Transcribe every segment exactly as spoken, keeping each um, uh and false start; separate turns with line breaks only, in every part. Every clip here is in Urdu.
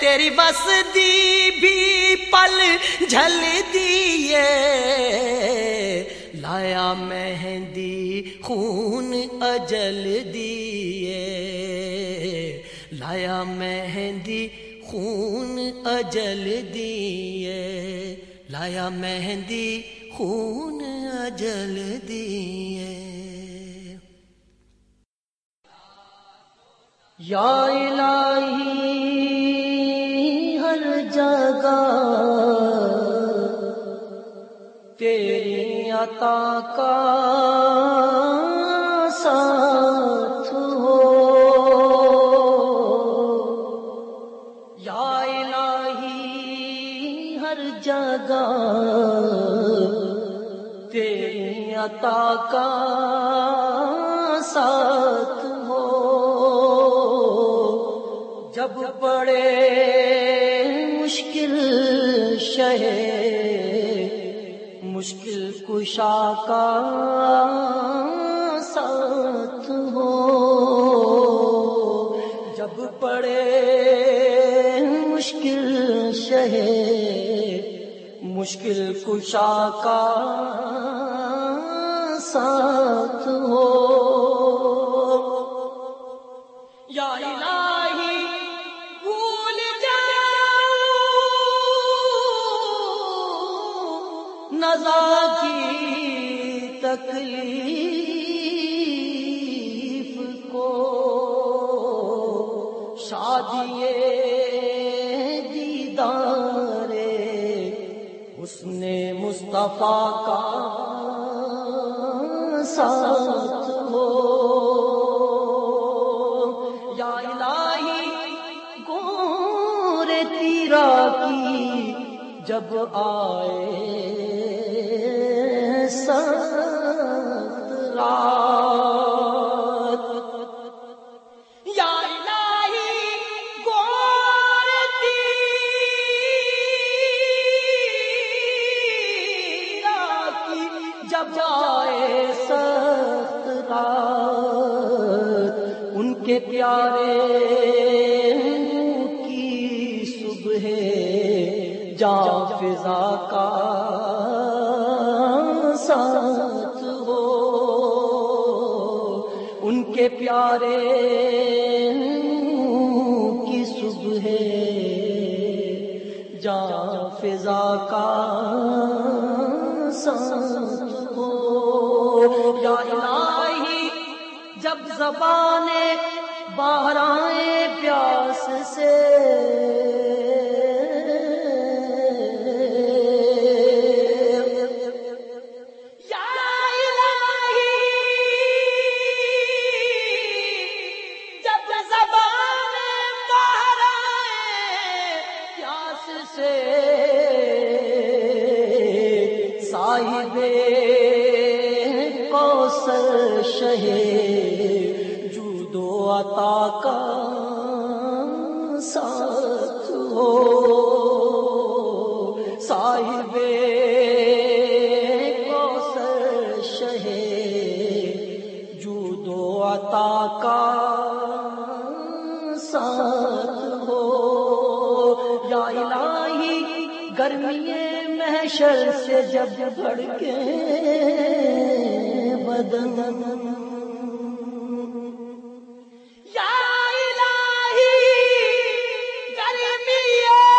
تیری وسدی بھی پل جھل دیے، لایا مہندی خون اجل دیے، لایا مہندی خون اجل دیے، لایا مہندی خون اجل دیے۔ یا الہی ہر جگہ تیری عطا کا ساتھ ہو، یا الہی ہر جگہ تیری عطا کا ساتھ ہو، جب پڑے مشکل شہ مشکل کشا کا ساتھ ہو، جب پڑے مشکل شہ مشکل کشا کا ساتھ ہو، یا الہی بھول جاؤں نزا کی تکلیف کو، شادی دیدار حسن مصطفیٰ کا ساتھ ہو، یا الہی گور تیرا کی جب آئے سخت رات، یا الہی گور تیرا کی جب آئے سخت رات، ان کے پیارے کی صبح جاں فضا کا ساتھ ہو، ان کے پیارے کی صبح جاں فضا کا ساتھ ہو، یا الہی جب زبانیں باہر آئیں پیاس سے، یا الہی جب زبانیں باہر آئیں پیاس سے، صاحب کوثر شہ جود و عطا کا ساتھ ہو، صاحب کوثر شہ جود و عطا کا ساتھ ہو، یا الہی گرمی محشر سے جب بھڑکے بدن، یا الہی گرمی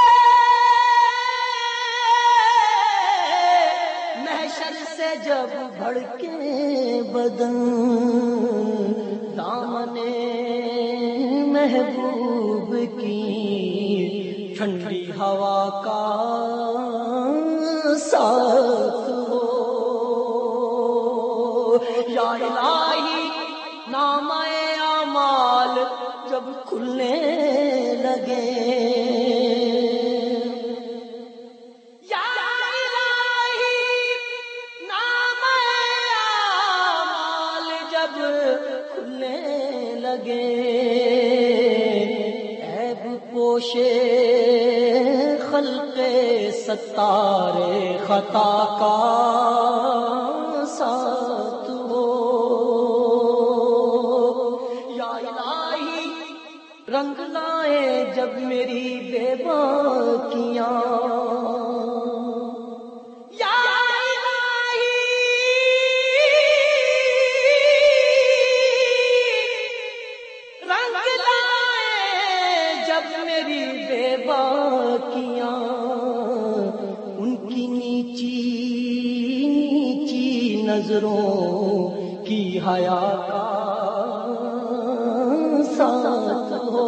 محشر سے جب بھڑکے بدن، دامن محبوب کی ٹھنڈی ہوا کا ساتھ ہو، یا الہی نام اعمال جب کھلنے لگے، یا الہی نام اعمال جب کھلنے لگے، عیب پوشے خلق ستار خطا کا ساتھ ہو، یا الہی رنگ لا دعائیں جب میری بے باکیاں یا الہی رنگ لائے جب میری بے باکیاں ان کی نیچی نیچی نظروں کی حیا کا ساتھ ہو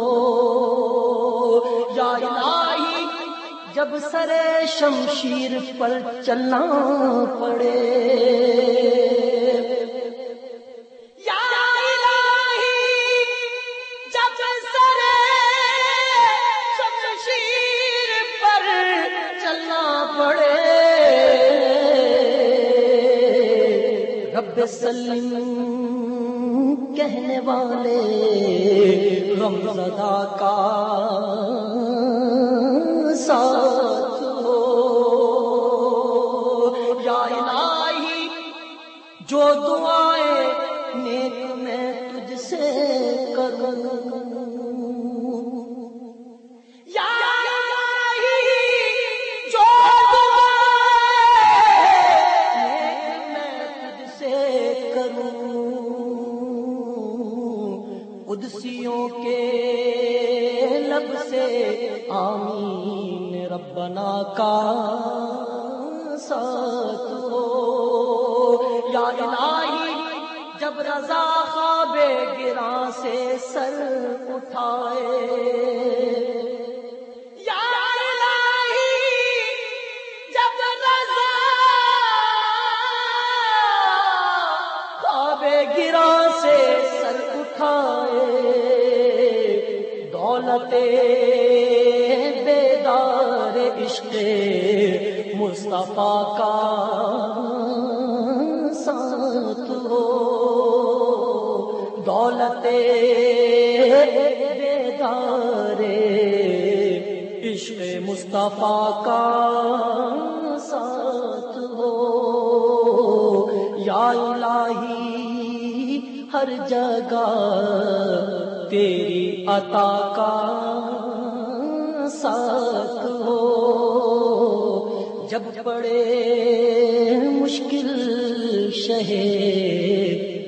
یا الہی جب سر شمشیر پر چلنا پڑے یا الہی جب سر شمشیر پر چلنا پڑے رب سلم کہنے والے غمزدہ کا ساتھ ہو یا الہی جو دعائیں نیک میں تجھ سے کروں یا الہی جو دعائیں نیک میں تجھ سے کروں قدسیوں کے لب سے آمین ربنا کا ساتھ ہو یا الہی جب رضا خواب گراں سے سر اٹھائے یا الہی جب رضا خواب گراں سے سر اٹھائے دولت بیدار عشق مصطفیٰ کا ساتھ ہو دولت بیدار عشق مصطفیٰ کا ساتھ ہو یا الہی ہر جگہ تیری عطا کا ساتھ ہو جب پڑے مشکل شہ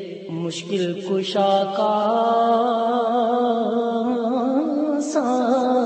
مشکل کشا کا ساتھ